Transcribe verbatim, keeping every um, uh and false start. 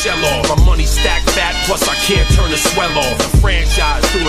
shell off. My money stacked fat, plus I can't turn the swell off. The franchise doing